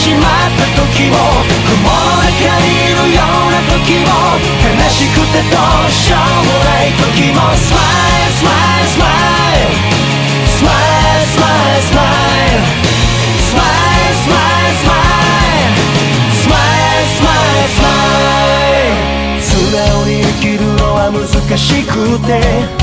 しまった時も雲の中にいるような時も悲しくてどうしようもない時もスマイルスマイルスマイルスマイルスマイルスマイルスマイルスマイルスマイルスマイルスマイルスマイル素直に生きるのは難しくて